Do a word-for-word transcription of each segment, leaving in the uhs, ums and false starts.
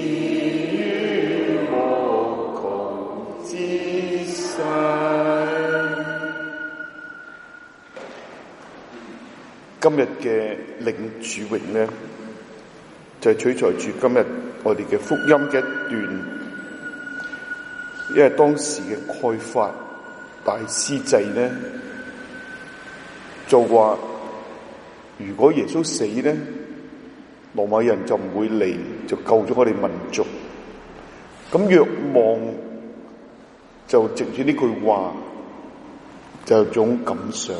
於無窮之世。今日嘅領主榮呢，就係取材住今日我哋嘅福音嘅一段，因為當時嘅蓋法大司祭呢，就話如果耶穌死呢，羅馬人就唔會嚟，就救咗我哋民族。咁若望就藉住呢句話，就有種感想，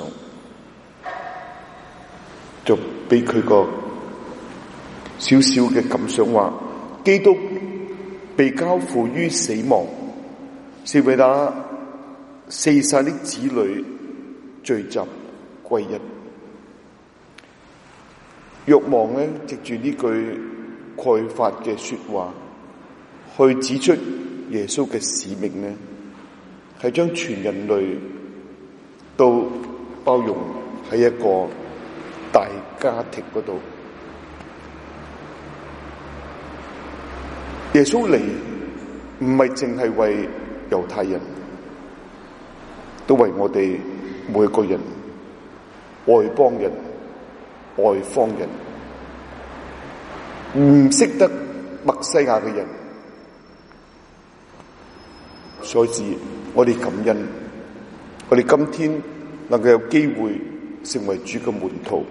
就俾佢個少少嘅感想話，基督被交付於死亡，是為那四散的子女聚集歸一。若望呢，藉住呢句蓋法嘅說話，去指出耶穌嘅使命呢，係將全人類都包容喺一個大家庭嗰度。耶穌嚟唔係淨係為猶太人，都為我哋每個人，外邦人、外方人，唔識得默西亞嘅人。所以我哋感恩，我哋今天能夠有機會成為主嘅門徒。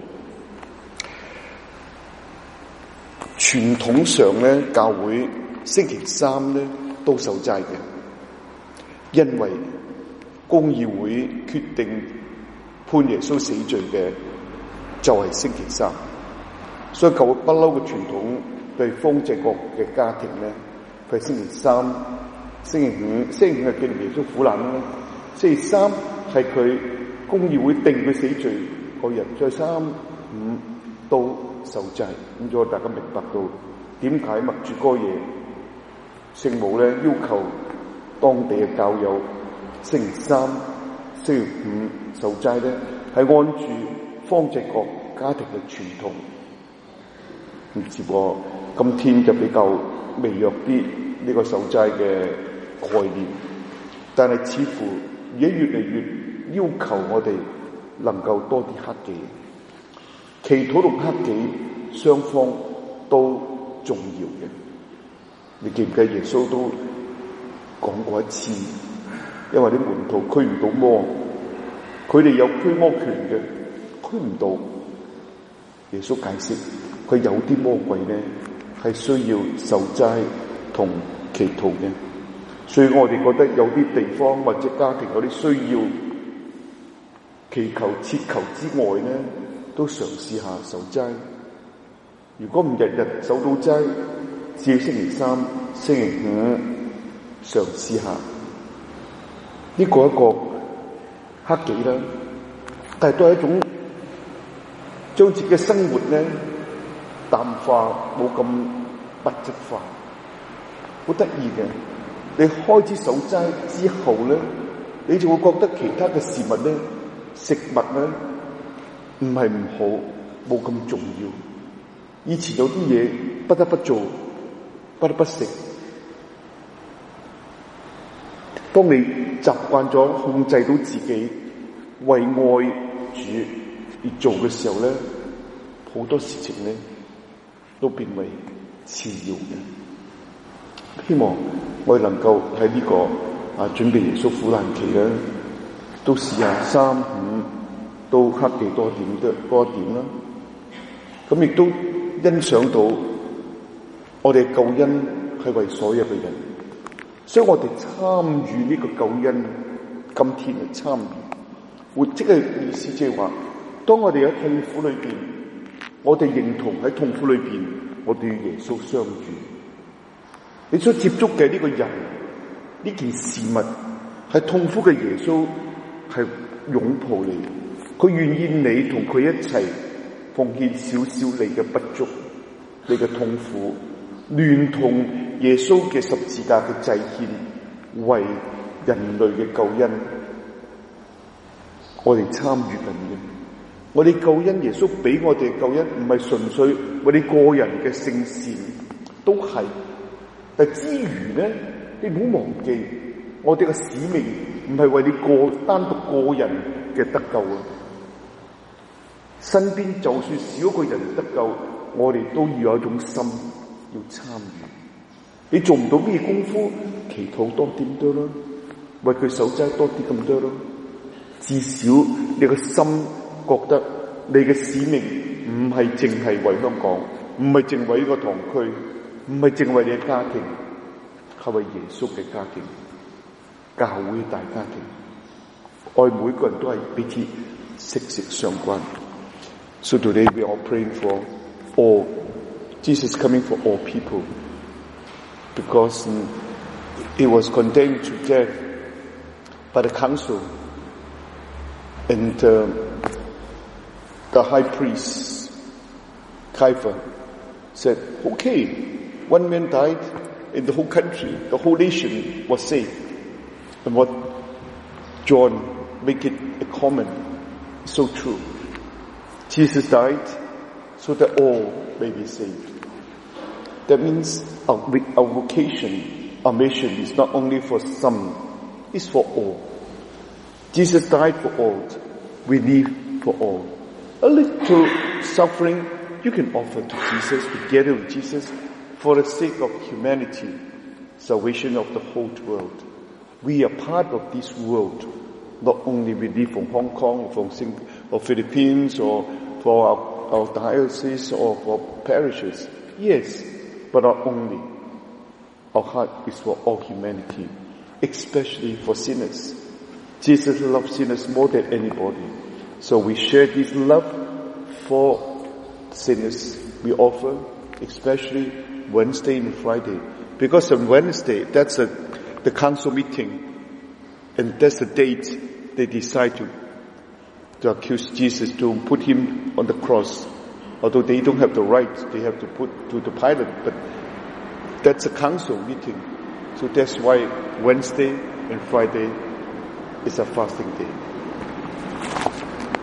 傳統上咧，教會星期三咧都守齋嘅，因為公議會決定判耶穌死罪嘅就係星期三，所以舊不嬲嘅傳統對方濟各嘅家庭咧，佢係星期三、星期五、星期五係紀念耶穌苦難啦，星期三係佢公議會定佢死罪嗰日，再三五都受制。咁所以大家明白到點解默主哥耶聖母咧要求當地嘅教友星期三、星期五受齋咧，係按住方濟各家庭嘅傳統。唔知喎，今天就比較微弱啲呢個受齋嘅概念，但係似乎而家越嚟越要求我哋能夠多啲克己。祈禱同克己雙方都重要嘅。你記唔記得耶穌都講過一次，因為啲門徒驅唔到魔，佢哋有驅魔權嘅，驅唔到。耶穌解釋，佢有啲魔鬼咧係需要受齋同祈禱嘅，所以我哋覺得有啲地方或者家庭有啲需要祈求切求之外咧，都嘗試下守齋。如果唔日日守到齋，至星期三、星期五嘗試下，呢、這個一個克己啦，但係都係一種將自己嘅生活咧淡化，冇咁物質化，好得意嘅。你開始守齋之後咧，你就會覺得其他嘅事物咧、食物咧唔係唔好，冇咁重要。以前有啲嘢不得不做，不得不食。當你習慣咗控制到自己為愛主而做嘅時候咧，好多事情咧都變為次要嘅。希望我哋能夠喺呢個啊準備耶穌苦難期咧，都試下三五都克己多點多一點啦。咁亦都欣賞到我哋救恩係為所有嘅人，所以我哋參與呢個救恩，今天嚟參與，活即係意思即係話，當我哋喺痛苦裏邊，我哋認同喺痛苦裏邊，我哋與耶穌相遇。你所接觸嘅呢個人，呢件事物係痛苦嘅耶穌係擁抱你，佢願意你同佢一齊奉獻少少你嘅不足，你嘅痛苦，聯同耶穌嘅十字架嘅祭獻，為人類嘅救恩，我哋參與緊嘅。我哋救恩，耶穌俾我哋救恩，唔係純粹為你個人嘅聖善，都係， 但之餘咧，你唔好忘記，我哋嘅使命唔係為你個單獨個人嘅得救啊！身邊就算少一個人得救，我哋都要有一種心要參與。你做唔到咩功夫，祈禱多啲多咯，為佢守齋多啲咁多咯。至少你個心覺得你嘅使命唔係淨係為香港，唔係淨為呢個堂區，唔係淨為你嘅家庭，係為耶穌嘅家庭，教會大家庭，愛每個人都係彼此息息相關。So today we are praying for all. Jesus coming for all people. Because um, he was condemned to death by the council. And uh, the high priest, Caiaphas, said, okay, one man died and the whole country, the whole nation was saved. And what John make it a comment, so true. Jesus died so that all may be saved. That means our, our vocation, our mission is not only for some, it's for all. Jesus died for all. We live for all. A little suffering you can offer to Jesus, together with Jesus, for the sake of humanity, salvation of the whole world. We are part of this world. Not only we live from Hong Kong or from Sing- or Philippines or for our, our diocese or for parishes. Yes, but not only. Our heart is for all humanity, especially for sinners. Jesus loves sinners more than anybody. So we share this love for sinners. We offer, especially Wednesday and Friday. Because on Wednesday, that's a, the council meeting. And that's the date they decide to, to accuse Jesus, to put him on the cross. Although they don't have the right, they have to put to the Pilate. But that's a council meeting. So that's why Wednesday and Friday is a fasting day.